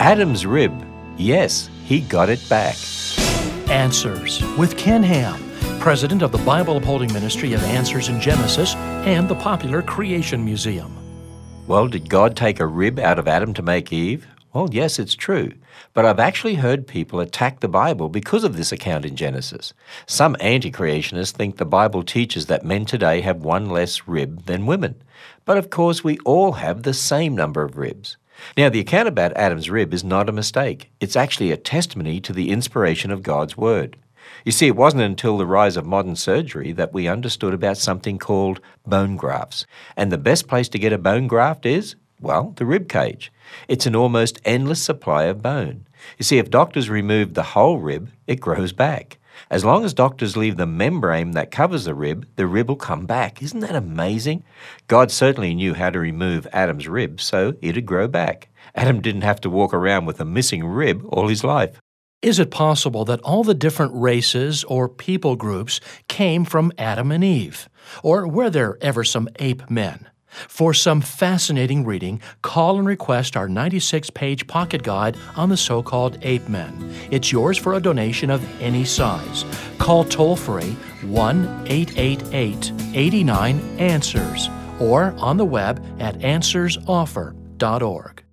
Adam's rib. Yes, he got it back. Answers with Ken Ham, president of the Bible Upholding Ministry of Answers in Genesis and the popular Creation Museum. Well, did God take a rib out of Adam to make Eve? Well, yes, it's true. But I've actually heard people attack the Bible because of this account in Genesis. Some anti-creationists think the Bible teaches that men today have one less rib than women. But of course, we all have the same number of ribs. Now, the account about Adam's rib is not a mistake. It's actually a testimony to the inspiration of God's Word. You see, it wasn't until the rise of modern surgery that we understood about something called bone grafts. And the best place to get a bone graft is, well, the rib cage. It's an almost endless supply of bone. You see, if doctors remove the whole rib, it grows back. As long as doctors leave the membrane that covers the rib will come back. Isn't that amazing? God certainly knew how to remove Adam's rib, so it'd grow back. Adam didn't have to walk around with a missing rib all his life. Is it possible that all the different races or people groups came from Adam and Eve? Or were there ever some ape men? For some fascinating reading, call and request our 96-page pocket guide on the so-called ape men. It's yours for a donation of any size. Call toll-free 1-888-89-ANSWERS or on the web at answersoffer.org.